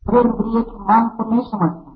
प्रेम प्रिय की मांग को नहीं समझते।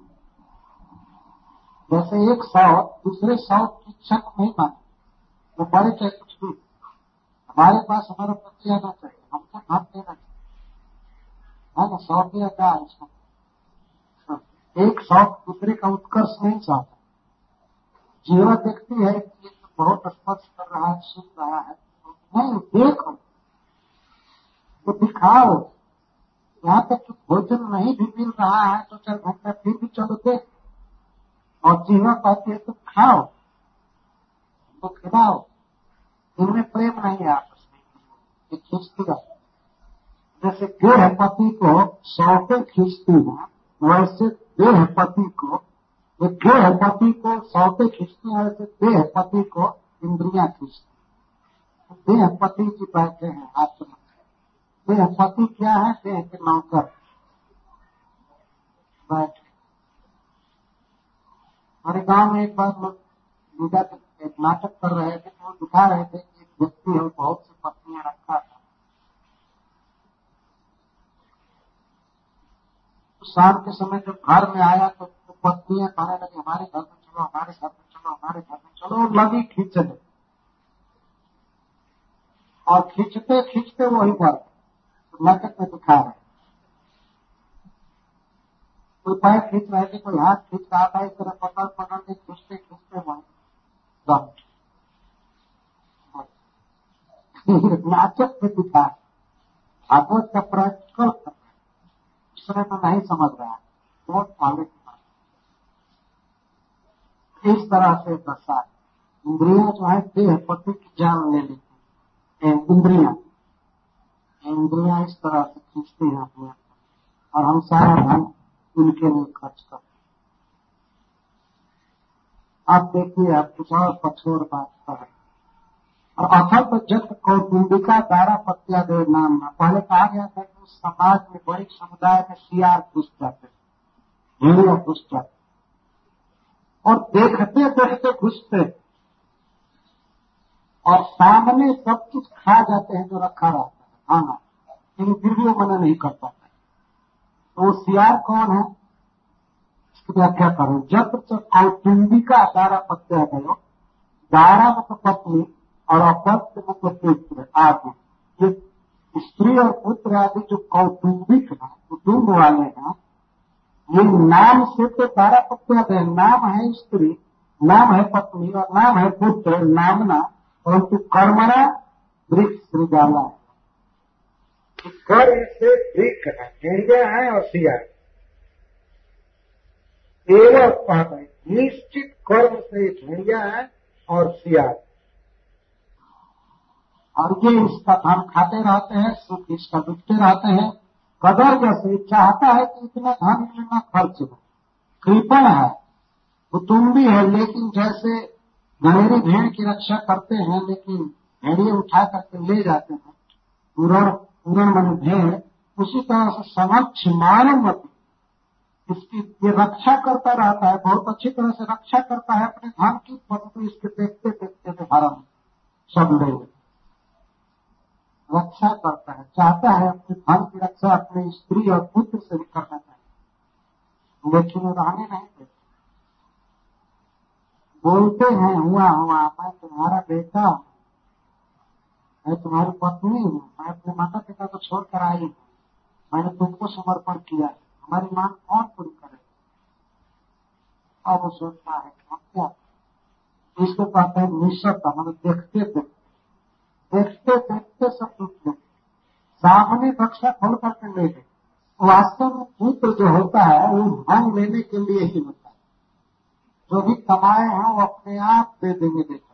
जैसे एक सौ दूसरे सौ की इच्छा को नहीं मानते, वो बड़े चाहे कुछ भी, हमारे पास हमारा पति आना चाहिए, हमको भाग देना चाहिए, है ना। 100 दिया क्या है इसको, एक सौ दूसरे का उत्कर्ष नहीं चाहता। जीवा देखती है कि ये तो बहुत स्पर्श कर रहा है, सुन रहा है, नहीं देखो, तो दिखाओ। यहाँ तक कि भोजन नहीं भी मिल रहा है तो 4 घंटा फिर भी चलो देख, और जीवा कहती है तो खाओ, तो खिलाओ। इनमें प्रेम नहीं है आपस में, ये खींचती रहती। जैसे देह पति को सौंपे खींचती है, वैसे देह पति को, देह पति को सौंपे खींचती है, वैसे देह पति को इंद्रियां खींचती। देह पति जी बैठे हैं आत्मा, देह पति क्या है, देह के नौकर बैठे। हमारे गांव में एक बार लोग पूजा एक नाटक कर रहे थे, तो वो दिखा रहे थे कि एक व्यक्ति है, बहुत सी पत्नियां रखा था। शाम के समय जब घर में आया तो पत्नियां कहने लगी हमारे घर में चलो, हमारे घर में चलो, हमारे घर में चलो, और लगी खींचने। और खींचते खींचते वही बात नाटक में दिखा रहे, कोई पैर खींच रहे थे, कोई हाथ खींच रहा था, इस तरह पकड़ पकड़ के खींचते खींचते वही नाटक में दिखा। भागवत का प्रैक्टिकल इस समय तो नहीं समझ रहा है, बहुत आगे की बात। इस तरह से दशा इंद्रियां जो है देह पति की जान ले लेती है। इंद्रियां इस तरह से खींचती हैं अपने, और हम सारा धन उनके लिए खर्च करते। आप देखिए, आप कुछ और कठोर बात करें। और अथल तो जब कौटुंबिका दारा पत्या देव नाम ना, पहले कहा गया था कि उस समाज में, बड़े समुदाय में सियार घुस जाते, भेड़िया घुस जाते, और देखते देखते घुसते, और सामने सब कुछ खा जाते हैं जो रखा रहता है खाना, लेकिन फिर भी वो मना नहीं कर पाता। तो वो सियार कौन है, इसकी व्याख्या करो। जब कौटुंबिका दारा पत्या गयो, दारा मतलब पत्नी और अपत्य मतलब पुत्र आदि, ये स्त्री और पुत्र आदि जो कौटुंबिक है, कुटुंब वाले हैं, ये नाम से तो दारा पत्या है, नाम है स्त्री, नाम है पत्नी और नाम है पुत्र, नामना, परंतु कर्मणा वृक्ष सृजाला है। कर्म से वृक्ष है, भेड़िया है और सियार एवं कहते हैं, निश्चित कर्म से भेड़िया है और सियार, और ये इसका धन खाते रहते हैं, सुख इसका बिकते रहते हैं। कदर जैसे चाहता है कि इतना धन मिलना खर्च हो, कृपण है, कुटुंबी है, लेकिन जैसे गहरी भेड़ की रक्षा करते हैं, लेकिन भेड़िए उठा करके ले जाते हैं, पूर्ण मन भेड़, उसी तरह से समक्ष मानवमती इसकी ये रक्षा करता रहता है, बहुत अच्छी तरह से रक्षा करता है अपने धन की, परंतु इसके देखते देखते हरम सब ले रक्षा करता है, चाहता है अपने धन की रक्षा अपने स्त्री और पुत्र से भी करना चाहिए, लेकिन वो रहने नहीं देते। बोलते हैं हुआ मैं तुम्हारा बेटा हूँ, मैं तुम्हारी पत्नी हूँ, मैं अपने माता पिता को छोड़कर आई हूँ, मैंने तुमको समर्पण किया है, हमारी मांग कौन पूरी करे। और वो सोचता है कि हम क्या, इसको कहते हैं निश्चत, हमें देखते देखते सब टूट गए, सामने रक्षा खोल करके ले गए। वास्तव में पुत्र जो होता है वो धन लेने के लिए ही होता है, जो भी कमाए हैं वो अपने आप दे देंगे बेटा,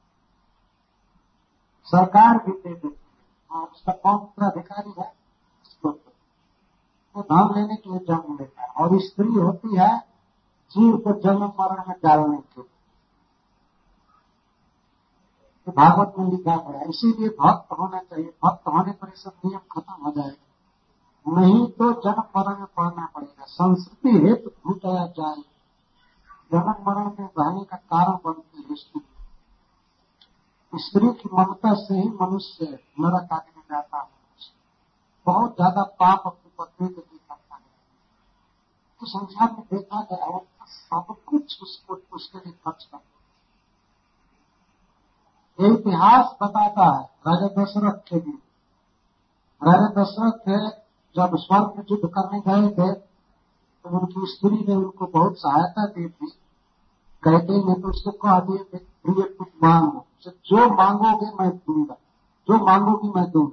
सरकार भी दे देती है, और उसका कौन उत्तराधिकारी है उसको, वो धन लेने के लिए जन्म लेता है। और स्त्री होती है जीव को जन्म मरण में डालने के लिए, तो भागवत में लिखा पड़ा है। इसीलिए भक्त होना चाहिए, भक्त होने पर सब नियम खत्म हो जाएगा, नहीं तो जन्म मरण में पड़ना पड़ेगा। संस्कृति हेतु भूतया जाए, जन्म मरण में रहने का कारण बनती है स्त्री। स्त्री की ममता से ही मनुष्य नरक आदि में जाता है, बहुत ज्यादा पाप अपनी पत्नी के लिए करता है, संख्या में देखा गया वो सब कुछ उसको उसके लिए खर्च कर। ये इतिहास बताता है राजा दशरथ के लिए। राजा दशरथ थे जब स्वर्ग में युद्ध करने गए थे तो उनकी स्त्री ने उनको बहुत सहायता दी थी। कहते ही नहीं तो उसको कह दिए थे प्रिय कुछ मांगो, जो मांगोगे मैं दूंगा, जो मांगोगी मैं दूंगा।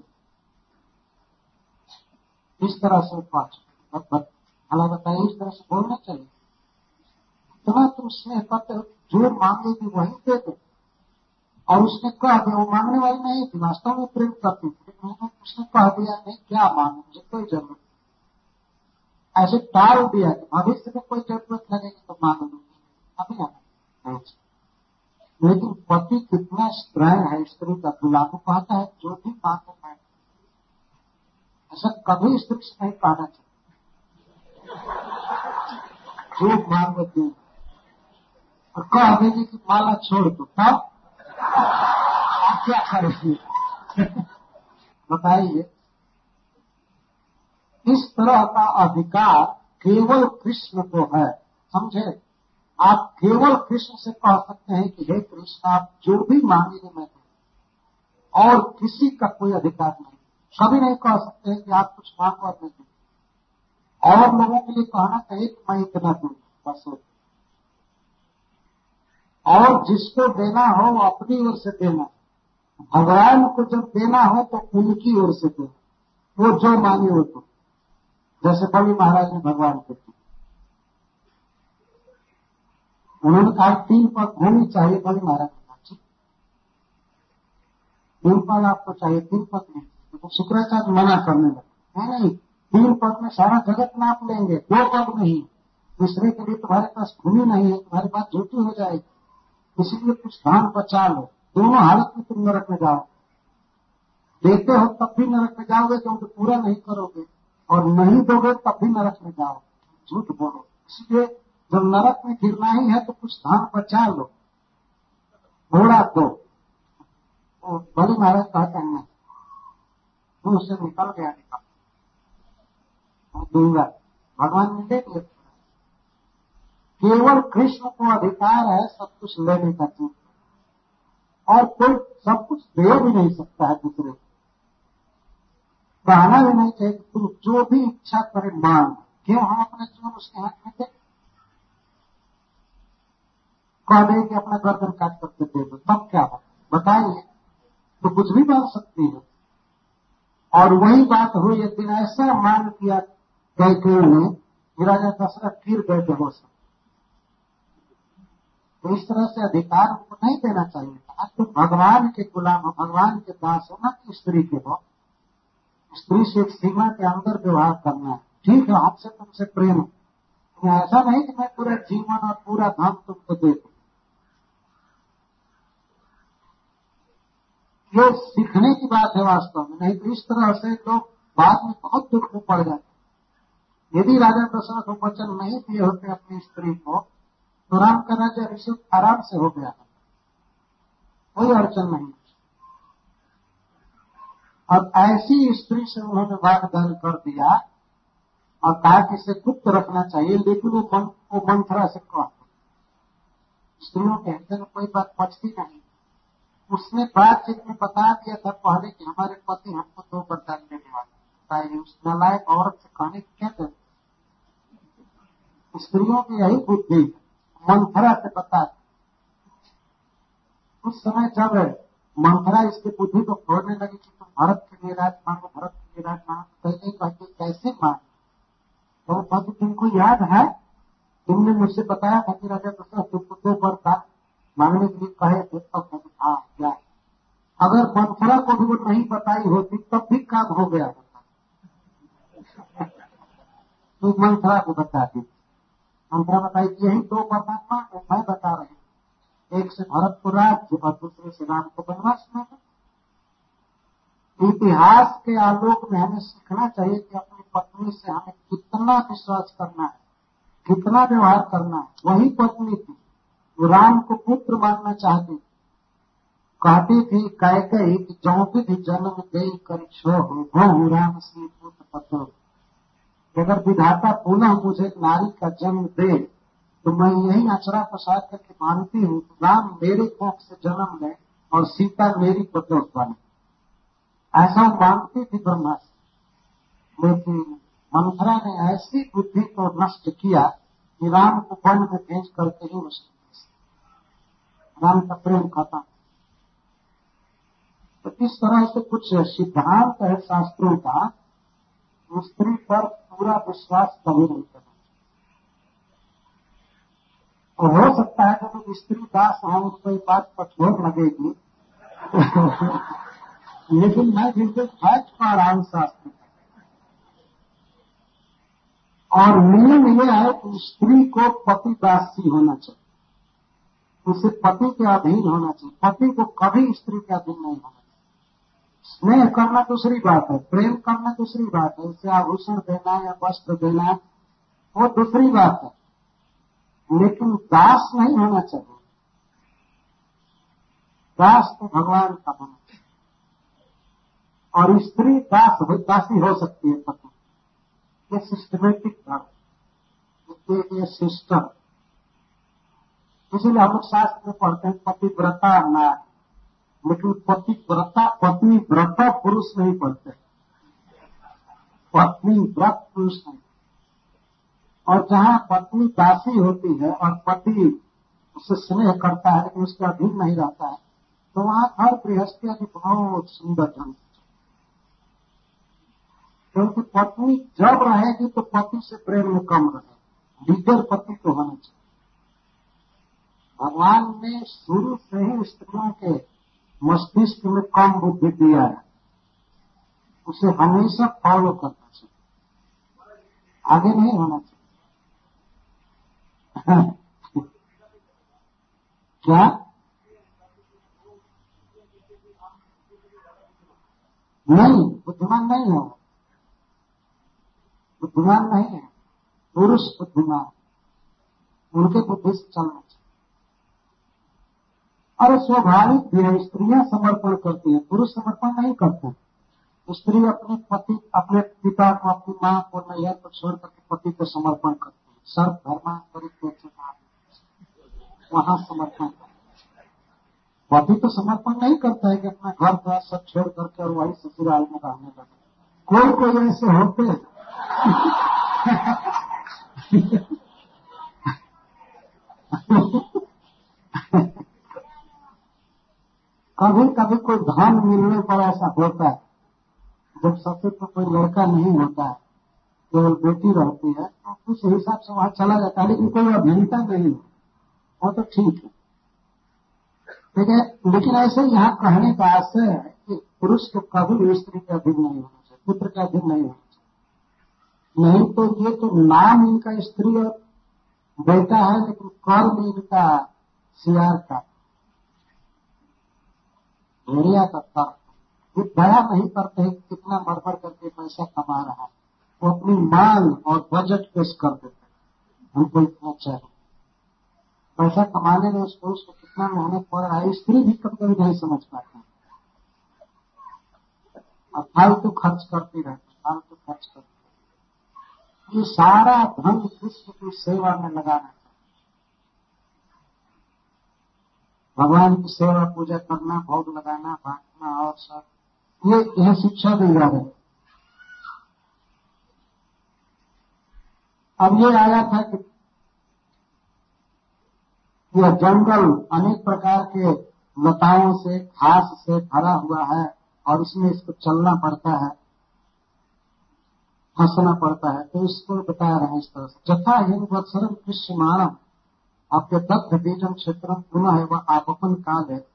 इस तरह से भला बताइए, इस तरह से बोलना चाहिए। इतना तुम स्नेह करते हो, जो मांगेगी वही दे दो। और उसने कह दिया, वो मांगने वाली नहीं थी, वास्तव में प्रेम करती थी, लेकिन उसने कह दिया नहीं क्या मांगे, मुझे कोई जरूरत नहीं। ऐसे टाल दिया कि भविष्य में कोई जरूरत लगेगी तो मांग लूंगी, अभी नहीं। लेकिन पति कितना स्ट्रांग है स्त्री का, गुलाम कहता है जो भी मांगो मैं। ऐसा कभी स्त्री से नहीं कहना चाहिए, जो मांगो दो। और कह देगी कि माला छोड़ दो, तब आप क्या करेंगे? बताइए। इस तरह का अधिकार केवल कृष्ण को है, समझे? आप केवल कृष्ण से कह सकते हैं कि हे कृष्ण आप जो भी मांगेंगे मैं दूं, और किसी का कोई अधिकार नहीं। कभी नहीं कह सकते हैं कि आप कुछ मांगो और मैं दूं। और लोगों के लिए कहना चाहिए कि मैं इतना दूं बस। और जिसको देना हो वो अपनी ओर से देना। भगवान को जब देना हो तो उनकी ओर से देना, वो जो मांगे वो तो। जैसे बलि महाराज ने भगवान को दी, उन्होंने कहा 3 पग होनी चाहिए। बलि महाराज ने कहा 3 पग आपको चाहिए, 3 पग नहीं। तो शुक्राचार्य मना करने लगे, नहीं 3 पग में सारा जगत नाप लेंगे, 2 पग नहीं। दूसरे के लिए तुम्हारे पास भूमि नहीं है, तुम्हारी बात झूठी हो जाएगी, इसलिए कुछ धान बचा लो। दोनों हालत में तुम नरक में जाओ, देते हो तब भी नरक में जाओगे क्योंकि पूरा नहीं करोगे, और नहीं दोगे तब भी नरक में जाओ, झूठ बोलो। इसलिए जब नरक में गिरना ही है तो कुछ धान बचा लो, घोड़ा दो। तो बलि महाराज कहते हैं वो उससे निकल गया, दूंगा। भगवान ने दे दिया। केवल कृष्ण को अधिकार है सब कुछ लेने का, चीज, और कोई सब कुछ दे भी नहीं सकता है दूसरे को। कहना भी नहीं चाहिए कि तुम जो भी इच्छा करे मांग। क्यों हम अपने जीवन उसके हाथ में दे? कह दे कि अपना गर्दन काट करके दे दो, तब क्या हो बताइए? तो कुछ भी मांग सकती है। और वही बात हुई एक दिन, ऐसा मांग किया कैकेयी ने कि राजा दशरथ गिर गए बेहोश। तो इस तरह से अधिकार उनको नहीं देना चाहिए था। तो भगवान के गुलाम हो, भगवान के दास हो, ना कि स्त्री के हो। स्त्री से एक सीमा के अंदर व्यवहार करना है। ठीक है, हमसे तुमसे प्रेम है, ऐसा नहीं कि मैं पूरा जीवन और पूरा धन तुमको दे दूं। ये सीखने की बात है वास्तव में, नहीं तो इस तरह से लोग बाद में बहुत दुख में पड़ जाते। यदि राजा दशरथ को वचन नहीं दिए होते अपनी स्त्री को तो राम का राज्य अभिषेक आराम से हो गया, कोई अड़चन नहीं। और ऐसी स्त्री से उन्होंने वाग्दान कर दिया और कहा कि इसे गुप्त रखना चाहिए, लेकिन वो मंथरा से कहा। स्त्रियों के हृदय में कोई बात बचती नहीं। उसने बातचीत में बता दिया था पहले कि हमारे पति हमको 2 वरदान देने वाले। उस नालायक औरत से कहने की क्या जरूरत? स्त्रियों की यही बुद्धि मंथरा से बता दी। उस समय जब मंथरा इसकी बुद्धि को फोड़ने लगी कि तुम भरत के लिए राज मांगो, भरत के लिए राज मांगो, कहते कैसे मांगो? तो पति तुमको याद है, तुमने मुझसे बताया था कि राजा दशरथ तुमको 2 वरदान मांगने के लिए कहे थे, तब हाँ क्या? अगर मंथरा को भी वो नहीं बताई होती तब भी काम हो गया होता। तो मंथरा को बता दी। मंथरा बताई कि यही 2 वरदान मांगो, मैं बता रही हूँ। एक से भरत को राज्य और दूसरे से राम को वनवास मांगो। इतिहास के आलोक में हमें सीखना चाहिए कि अपनी पत्नी से हमें कितना विश्वास करना है, कितना व्यवहार करना है। वही पत्नी थी राम को पुत्र मानना चाहती, कहती थी कैकेयी कि जौं भी जन्म गई कर छो हो राम से पुत्र पतो। अगर विधाता पुनः मुझे नारी का जन्म दे तो मैं यही अचरा प्रसाद करके मानती हूँ, राम मेरे कोख से जन्म ले और सीता मेरी पतोह बने। ऐसा मानती थी ब्रह्मा से, लेकिन मंथरा ने ऐसी बुद्धि को नष्ट किया कि राम को वन में भेज करके ही राम का प्रेम खत्म। तो इस तरह से कुछ सिद्धांत है शास्त्रों का, स्त्री पर पूरा विश्वास कभी नहीं करना। और हो सकता है कि स्त्री दास हैं, उनको ये बात कठोर लगेगी लेकिन मैं बिल्कुल फैक्ट पा रहा हूं शास्त्र। और नियम यह है कि स्त्री को पति दासी होना चाहिए, उसे पति के अधीन होना चाहिए, पति को कभी स्त्री के अधीन नहीं होना चाहिए। स्नेह करना दूसरी बात है, प्रेम करना दूसरी बात है, उसे आभूषण देना या वस्त्र देना वो दूसरी बात है, लेकिन दास नहीं होना चाहिए। दास तो भगवान का होना चाहिए। और स्त्री दासी हो सकती है पति, ये सिस्टमेटिक धर्म, ये सिस्टम। इसलिए हम लोग शास्त्र में पढ़ते हैं पतिव्रता नारी, लेकिन पत्नी व्रता पुरुष नहीं पढ़ते, पत्नी व्रत पुरुष नहीं। और जहां पत्नी दासी होती है और पति उससे स्नेह करता है लेकिन उसके अधीन नहीं रहता है, तो वहां हर गृहस्थी की बहुत सुंदर ढंग से, क्योंकि पत्नी जब रहेगी तो पति से प्रेम में कम रहे, लीडर पति को होना चाहिए। भगवान ने शुरू से ही स्त्रियों के मस्तिष्क में कम बुद्धि दिया है, उसे हमेशा फॉलो करना चाहिए, आगे नहीं होना चाहिए। क्या नहीं, बुद्धिमान नहीं हो, बुद्धिमान नहीं है, पुरुष बुद्धिमान, उनके बुद्धि से चलना चाहिए। और स्वाभाविक भी है, स्त्रियां समर्पण करती हैं, पुरुष समर्पण नहीं करते। स्त्री अपने पति, अपने पिता को, अपनी मां को, नैया को छोड़ करके पति को समर्पण करती है। सर्व धर्मांतरित वहां समर्पण करते। पति तो समर्पण नहीं करता है कि अपना घर द्वार सब छोड़ करके और वही ससुराल में रहने लगे। कोई ऐसे होते कभी कभी कोई धन मिलने पर ऐसा होता है, जब ससुर को कोई लड़का नहीं होता है, केवल बेटी रहती है, तो उस हिसाब से वहां चला जाता है, लेकिन कोई अभियंता नहीं हो, वो तो ठीक है। लेकिन ऐसे यहाँ कहने का आशय है कि पुरुष को कभी स्त्री के अधीन नहीं होना चाहिए, पुत्र के अधीन नहीं होना चाहिए। नहीं तो ये तो नाम इनका स्त्री और बेटा है, लेकिन कर्म इनका सियार का, भेड़िया का कर्म। ये दया नहीं करते हैं कितना मरमर करके पैसा कमा रहा है, वो अपनी मांग और बजट पेश कर देते हैं, हमको इतना चाहिए। पैसा कमाने में उस पुरुष को कितना मेहनत पड़ रहा है, स्त्री भी कभी कभी नहीं समझ पाते, और फालतू खर्च करती रहती, फालतू खर्च करती। ये सारा धन विश्व की सेवा में लगाना चाहिए, भगवान की सेवा पूजा करना, भोग लगाना, बांटना और सब, यह शिक्षा दी जा रही। अब ये आया था कि यह जंगल अनेक प्रकार के लताओं से, घास से भरा हुआ है और इसमें इसको चलना पड़ता है, फंसना पड़ता है, तो इसको बता रहे हैं इस तरह से। जथा हिंदवत्सरम कृष्यमाणम आपके दत्त बीजम क्षेत्रम पुनः है वह आपन काल है।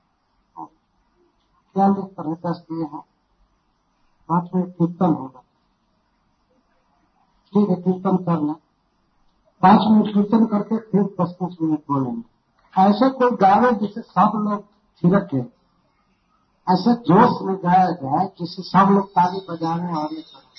क्या लिख कर 10 दिए हैं, 5 मिनट कीर्तन होगा, ठीक है कीर्तन कर लें, 5 मिनट कीर्तन करके फिर 10-5 मिनट बोलेंगे। ऐसे कोई गावे जिसे सब लोग थिरके, ऐसे जोश में गाया जाए जिसे सब लोग ताली बजाने और ये करें।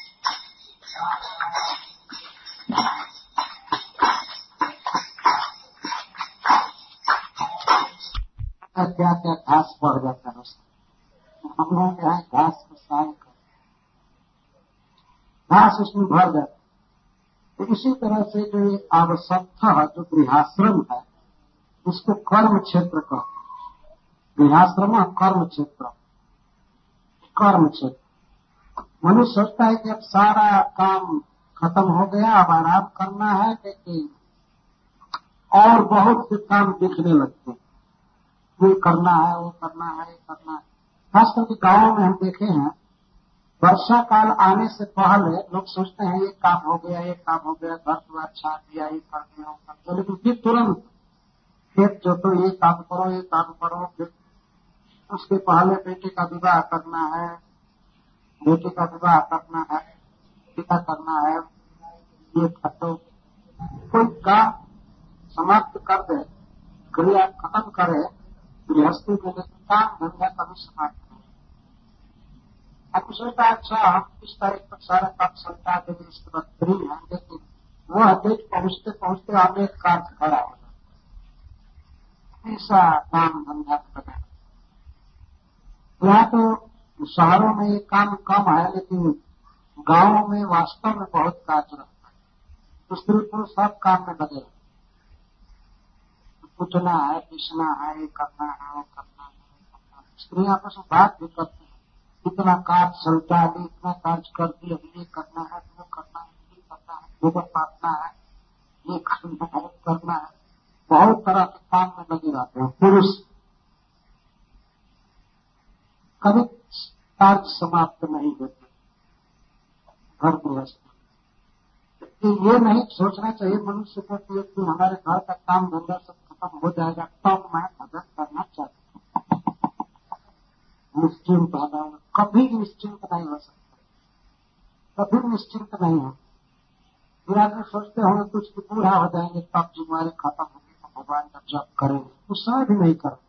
क्या क्या घास पड़ जाता है उसमें, हम लोग यहाँ घास को साफ कर, घास उसमें भर जाता। तो इसी तरह से जो ये आवश्यकता जो गृहाश्रम है उसको कर्म क्षेत्र कहते हैं। गृहाश्रम कर्म क्षेत्र, कर्म क्षेत्र। मनुष्य सोचता है कि अब सारा काम खत्म हो गया, अब आराम करना है, लेकिन और बहुत से काम दिखने लगते हैं। ये करना है, वो करना है, ये करना है। खास करके गांवों में हम देखे हैं, वर्षा काल आने से पहले लोग सोचते हैं ये काम हो गया, ये काम हो गया, घर द्वार छाप दिया, ये कर दिया, वो कर दिया, लेकिन फिर तुरंत खेत जोतो, ये काम करो, ये काम करो। फिर उसके पहले बेटे का विवाह करना है, बेटे का विवाह करना है, पिता करना है, ये खटो। कोई काम समाप्त कर दे, क्रिया खत्म करे गृहस्थी में, लेकिन काम धंधा कभी समाप्त नहीं। अब सोचता अच्छा हम इस तारीख पर सारा काम सल्टा देंगे, इसके बाद फ्री है, लेकिन वह देख पहुंचते पहुंचते अनेक कार्य खड़ा हो जाता। ऐसा काम धंधा करना। यहाँ तो शहरों में ये काम कम है, लेकिन गांवों में वास्तव में बहुत कार्य रहता है। तो स्त्री पुरुष सब काम में लगे, पूछना है, पीसना है, ये करना है, वो करना है। स्त्री आपस में बात भी करती है, इतना कार्य सल्टा दी, इतना कार्य कर दी, अब ये करना है, वो करना है, ये करना है, गोबर पातना है, ये करना है, करना है। बहुत तरह के काम में लगे रहते हैं पुरुष। कभी कार्य समाप्त नहीं होते घर गृहस्थ। ये नहीं सोचना चाहिए मनुष्य को कि हमारे घर का काम धंधा सब खत्म हो जाएगा तब मैं मदद करना चाहता हूँ। निश्चिंत होना, कभी निश्चिंत नहीं हो सकता, कभी निश्चिंत नहीं हो। फिर आदमी सोचते होंगे कुछ बूढ़ा हो जाएंगे तब जिम्मेवारी खत्म होगी तो भगवान का जप करेंगे, उस समय भी नहीं करेंगे।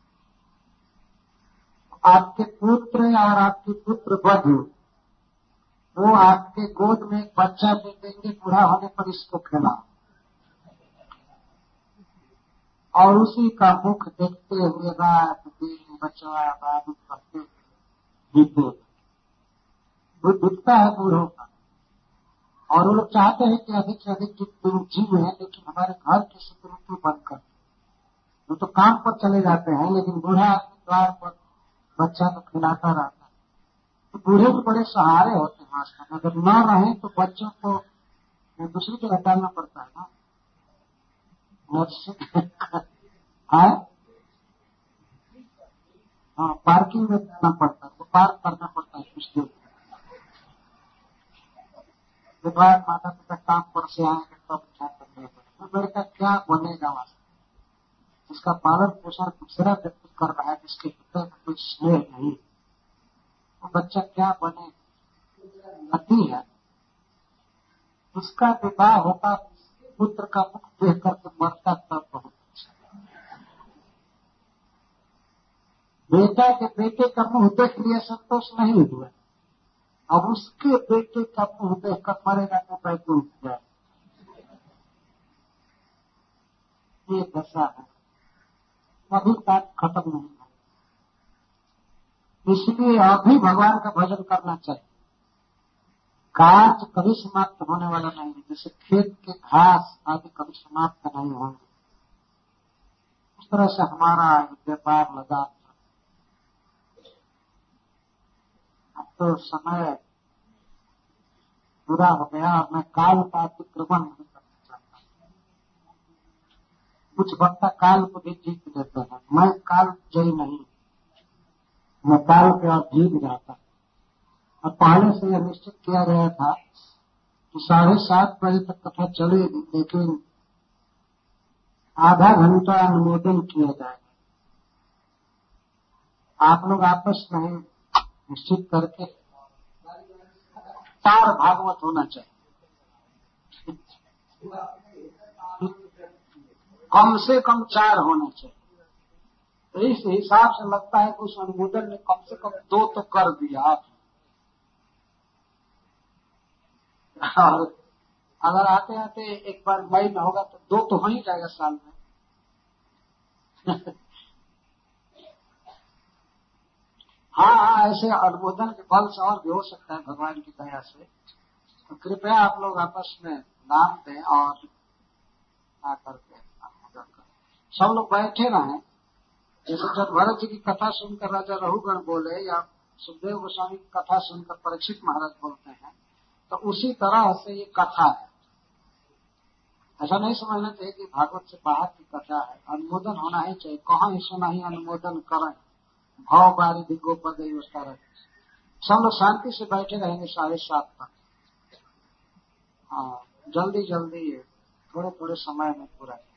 आपके पुत्र और आपकी पुत्र बधू वो आपके गोद में एक बच्चा दे देंगे, बूढ़ा होने पर इसको खिला, और उसी का मुख देखते हुए रात दिन बचवा बाबू करते बीते। वो दिखता है बूढ़ों का, और वो लोग चाहते हैं कि अधिक से अधिक दिन जीव है, लेकिन हमारे घर की सिक्योरिटी बंद कर। वो तो काम पर चले जाते हैं, लेकिन बूढ़ा आदमी द्वार पर बच्चा तो खिलाता रहता है। तो बूढ़े भी बड़े सहारे होते हैं वास्तव में। अगर न रहे तो बच्चों को दूसरी जगह डालना पड़ता है ना, है हाँ, पार्किंग में जाना पड़ता है, तो पार्क करना पड़ता है कुछ देर। के बाद माता पिता काम पर से आएंगे तब क्या करने पड़ेगा। तो लड़का क्या बनेगा वास्तव, जिसका पालन पोषण दूसरा व्यक्ति कर रहा है, जिसके पिता में कोई स्नेह नहीं, तो बच्चा क्या बने? गति है। उसका विवाह होगा पुत्र का मुख देख करके मरता तब बहुत अच्छा। बेटा के बेटे का मुंह देख लिया संतोष नहीं हुआ, अब उसके बेटे का मुंह देखकर मरेगा तो बैठे उठ जाए। ये दशा है, कभी तक खत्म नहीं है। इसलिए अभी भगवान का भजन करना चाहिए। कार्य कभी समाप्त होने वाला नहीं है, जैसे खेत के घास आदि कभी समाप्त नहीं होंगे, उस तरह से हमारा व्यापार लगा। अब तो समय पूरा हो गया और मैं काल का अतिक्रमण नहीं करना चाहता। कुछ वक्ता काल को भी जीत लेते हैं, मैं काल जयी नहीं, मैं काल के और जीत जाता। और पहले से यह निश्चित किया गया था कि 7:30 बजे तक कथा चलेगी, लेकिन आधा घंटा अनुमोदन किया जाएगा। आप लोग आपस में निश्चित करके 4 भागवत होना चाहिए, कम से कम 4 होना चाहिए। तो इस हिसाब से लगता है कि उस अनुमोदन में कम से कम 2 तो कर दिया आप। और अगर आते आते एक बार मई में होगा तो 2 तो हो ही जाएगा साल में। हाँ, ऐसे अनुमोदन के बल से और भी हो सकता है भगवान की दया से। तो कृपया आप लोग आपस में नाम दें और आकर के अनुमोदन करें। सब लोग बैठे रहें। जैसे जब भरत जी की कथा सुनकर राजा रघुगण बोले या सुखदेव गोस्वामी की कथा सुनकर परीक्षित महाराज बोलते हैं, तो उसी तरह से ये कथा है। ऐसा नहीं समझना चाहिए कि भागवत से बाहर की कथा है। अनुमोदन होना ही चाहिए। कहाँ ही सुना ही अनुमोदन करें। भाव बारिधि गोपद सब लोग शांति से बैठे रहेंगे 7:30 तक। हाँ, जल्दी जल्दी थोड़े थोड़े समय में पूरा